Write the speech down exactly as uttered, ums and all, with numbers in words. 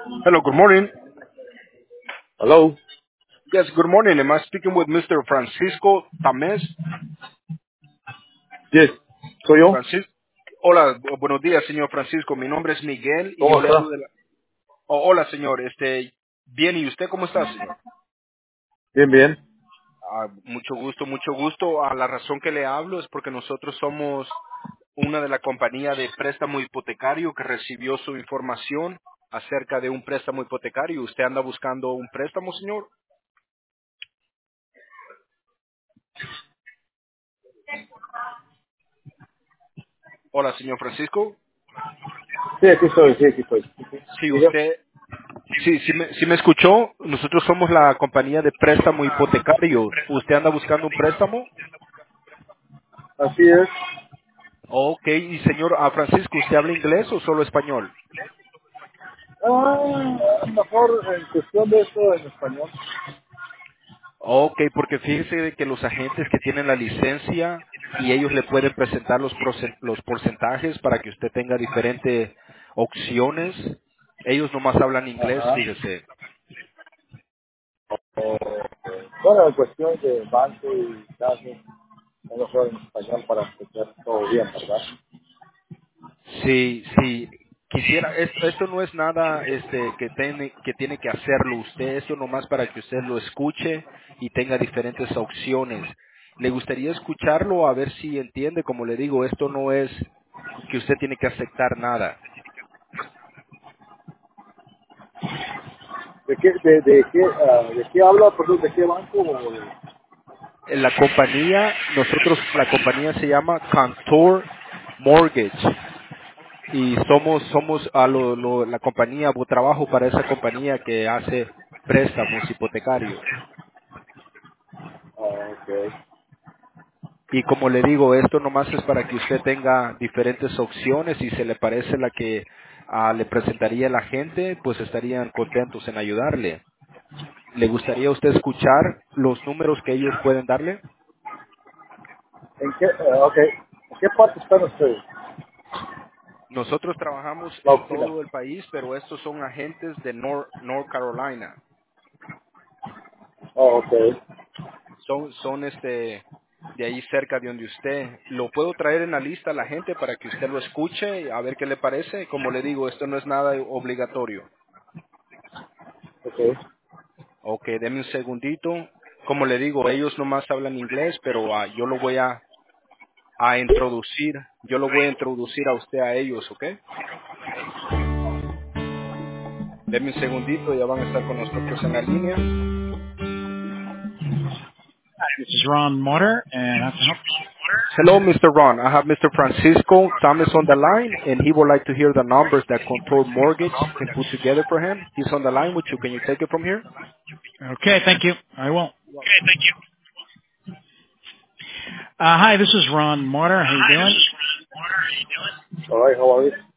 Hello, good morning. Hello. Yes, good morning. Am I speaking with mister Francisco Tamés? Yes. ¿Soy yo? Francisco. Hola, bu- buenos días, señor Francisco. Mi nombre es Miguel y yo ¿Cómo le hablo está? de la... Oh, hola, señor. Este, bien, ¿y usted cómo está, señor? Bien, bien. Ah, mucho gusto, mucho gusto. A la razón que le hablo es porque nosotros somos una de la compañía de préstamo hipotecario que recibió su información acerca de un préstamo hipotecario. ¿Usted anda buscando un préstamo, señor? Hola, señor Francisco. Sí, aquí estoy, sí, aquí estoy. Sí, sí. Si Diga. usted Sí, sí me, sí me escuchó. Nosotros somos la compañía de préstamo hipotecario. ¿Usted anda buscando un préstamo? Así es. Ok, y señor ah, Francisco, ¿usted habla inglés o solo español? Ah, mejor en cuestión de eso en español. Ok, porque fíjese de que los agentes que tienen la licencia y ellos le pueden presentar los, proce- los porcentajes para que usted tenga diferentes opciones. Ellos nomás hablan inglés, Ajá. fíjese. O, bueno, en cuestión de banco y casos, es mejor en español para empezar todo bien, ¿verdad? Sí, sí. Quisiera, esto, esto no es nada este, que, tiene, que tiene que hacerlo usted, esto nomás para que usted lo escuche y tenga diferentes opciones. ¿Le gustaría escucharlo a ver si entiende? Como le digo, esto no es que usted tiene que aceptar nada. ¿De qué, de, de qué, ah, de qué habla, perdón, de qué banco? O de- En la compañía, nosotros, la compañía se llama Cantor Mortgage y somos, somos a lo, lo- la compañía, o trabajo para esa compañía que hace préstamos hipotecarios. ah, ok. Y como le digo, esto nomás es para que usted tenga diferentes opciones y se le parece la que ah, le presentaría a la gente, pues estarían contentos en ayudarle. ¿Le gustaría a usted escuchar los números que ellos pueden darle? ¿En qué, ah, ok. ¿En qué parte están ustedes? Nosotros trabajamos La en oficina. todo el país, pero estos son agentes de North, North Carolina. Oh, ok. Son, son este, de ahí cerca de donde usted. Lo puedo traer en la lista a la gente para que usted lo escuche, a ver qué le parece. Como le digo, esto no es nada obligatorio. Ok. Ok, deme un segundito. Como le digo, ellos nomás hablan inglés, pero ah, yo lo voy a, a introducir. Yo lo voy a introducir a usted a ellos, ¿ok? Deme un segundito, ya van a estar con nosotros en la línea. This is Ron Motter, and how can I help Hello, mister Ron. I have mister Francisco Thomas on the line, and he would like to hear the numbers that Contour Mortgage can put together for him. He's on the line with you. Can you take it from here? you? Okay, thank you. I will. Uh, hi, this is Ron Motter. How you doing? All right, how are you?